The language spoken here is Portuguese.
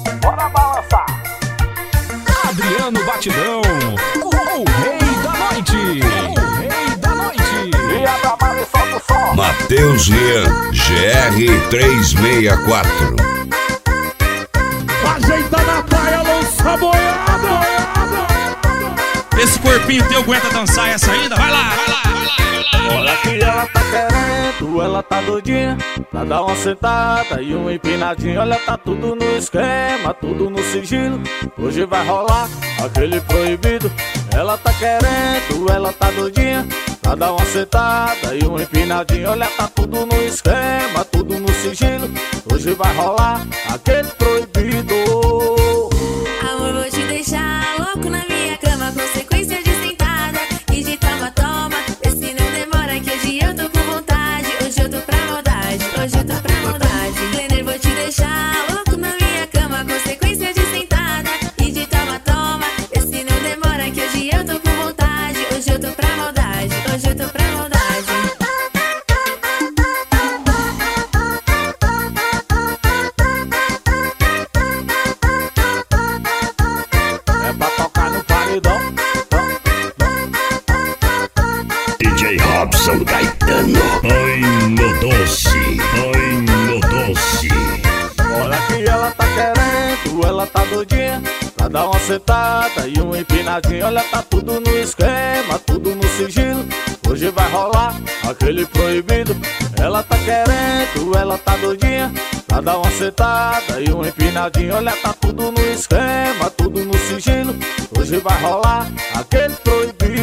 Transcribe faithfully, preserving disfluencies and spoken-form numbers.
Bora balançar. Adriano Batidão, o, o rei da noite. O rei da noite. E a da Mari solta o som. Matheus Rian, G R trezentos e sessenta e quatro. Ajeita na praia, lança boiada. Esse corpinho teu aguenta dançar essa ainda? Vai lá, vai lá, vai lá, vai lá. Olha que ela tá querendo, ela tá doidinha pra dar uma sentada e uma empinadinha. Olha, tá tudo no esquema, tudo no sigilo. Hoje vai rolar aquele proibido. Ela tá querendo, ela tá doidinha pra dar uma sentada e uma empinadinha. Olha, tá tudo no esquema, tudo no sigilo. Hoje vai rolar aquele proibido. Amor, vou te deixar louco na minha cama, consequência de sentada e de toma, toma. Vê se não demora que hoje eu tô com vontade. Hoje eu tô pra maldade, hoje eu tô pra maldade. Lenner, vou te deixar louco na minha cama, consequência de sentada e de toma, toma. Vê se não demora que hoje eu tô com vontade. Hoje eu tô pra maldade, hoje eu tô pra maldade. É pra tocar no paredão. D J Robson Caetano. Ai, no doce, ai, no doce. Olha que ela tá querendo, ela tá doidinha pra dar uma sentada e uma empinadinha. Olha, tá tudo no esquema, tudo no sigilo. Hoje vai rolar aquele proibido. Ela tá querendo, ela tá doidinha pra dar uma sentada e uma empinadinha. Olha, tá tudo no esquema, tudo no sigilo. Hoje vai rolar aquele proibido.